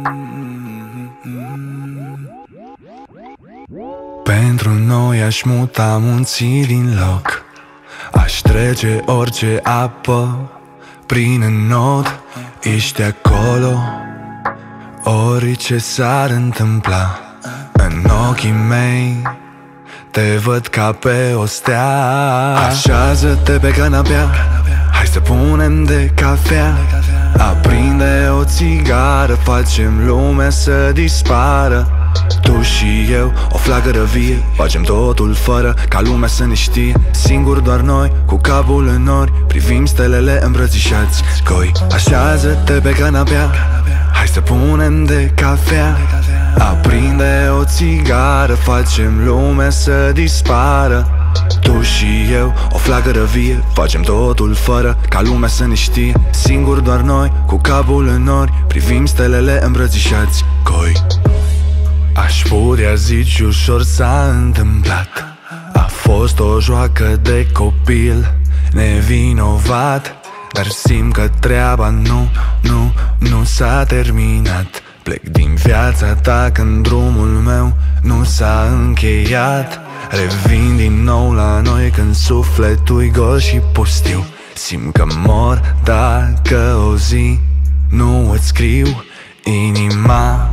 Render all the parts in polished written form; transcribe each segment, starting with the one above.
Pentru noi aș muta munții din loc, aș trece orice apă prin înod. Ești acolo, orice s-ar întâmpla. În ochii mei te văd ca pe o stea. Așează-te pe canapea, hai să punem de cafea. Aprinde o țigară, facem lumea să dispară. Tu și eu, o flacără vie, facem totul fără ca lumea să ne știe. Singuri doar noi, cu capul în nori, privim stelele îmbrățișați coi. Așează-te pe canapea, hai să punem de cafea. Aprinde o țigară, facem lumea să dispară. Tu și eu, o flacără vie, facem totul fără ca lumea să ne știe. Singuri doar noi, cu capul în nori, privim stelele îmbrățișați coi. Aș putea zici ușor s-a întâmplat, a fost o joacă de copil nevinovat. Dar simt că treaba nu s-a terminat. Plec din viața ta când drumul meu nu s-a încheiat. Revin din nou la noi când sufletul-i gol și pustiu. Simt că mor dacă o zi nu îți scriu. Inima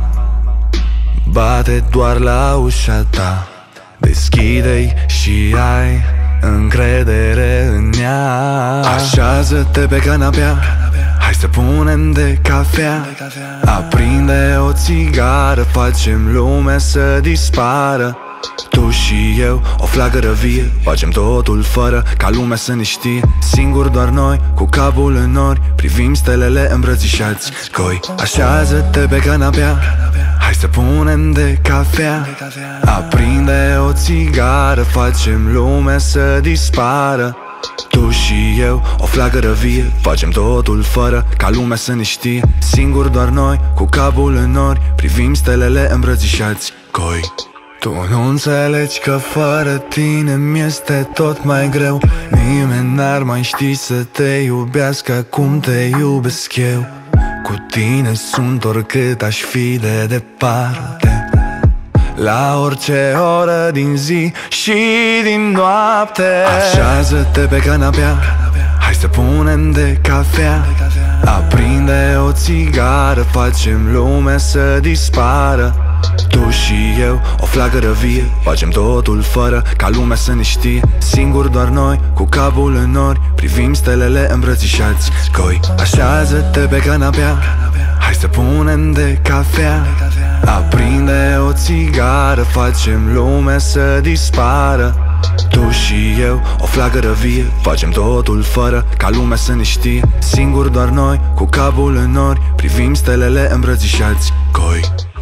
bate doar la ușa ta, deschide-i și ai încredere în ea. Așează-te pe canapea, hai să punem de cafea. Aprinde o țigară, facem lumea să dispară. Tu și eu, o flacără vie, facem totul fără ca lumea să ne știe. Singuri doar noi, cu capul în nori, privim stelele îmbrățișați coi. Așează-te pe canapea, hai să punem de cafea. Aprinde o țigară, facem lumea să dispară. Tu și eu, o flacără vie, facem totul fără ca lumea să ne știe. Singuri doar noi, cu capul în nori, privim stelele îmbrățișați coi. Tu nu înțelegi că fără tine mi-este tot mai greu. Nimeni n-ar mai ști să te iubească cum te iubesc eu. Cu tine sunt oricât aș fi de departe, la orice oră din zi și din noapte. Așează-te pe canapea, hai să punem de cafea. Aprinde o țigară, facem lumea să dispară. Tu și eu, o flacără vie, facem totul fără ca lumea să ne știe. Singuri doar noi, cu capul în nori, privim stelele îmbrățișați coi. Așează-te pe canapea, hai să punem de cafea. Aprinde o țigară, facem lumea să dispară. Tu și eu, o flacără vie, facem totul fără ca lumea să ne știe. Singuri doar noi, cu capul în nori, privim stelele îmbrățișați coi.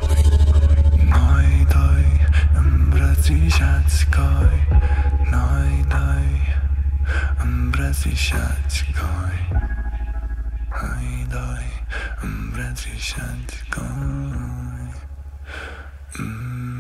Noi doi îmbrățișați coi. Noi doi îmbrățișați coi. Noi doi îmbrățișați coi.